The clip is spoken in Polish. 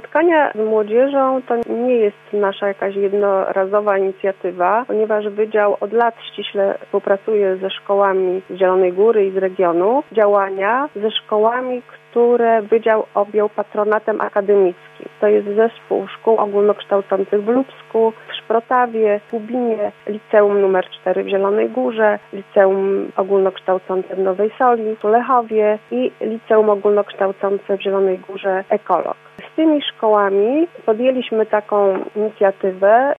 Spotkania z młodzieżą to nie jest nasza jakaś jednorazowa inicjatywa, ponieważ Wydział od lat ściśle współpracuje ze szkołami z Zielonej Góry i z regionu. Działania ze szkołami, które Wydział objął patronatem akademickim. To jest zespół szkół ogólnokształcących w Lubsku, w Szprotawie, w Lubinie, Liceum nr 4 w Zielonej Górze, Liceum ogólnokształcące w Nowej Soli, w Lechowie i Liceum ogólnokształcące w Zielonej Górze Ekolog. Z tymi szkołami podjęliśmy taką inicjatywę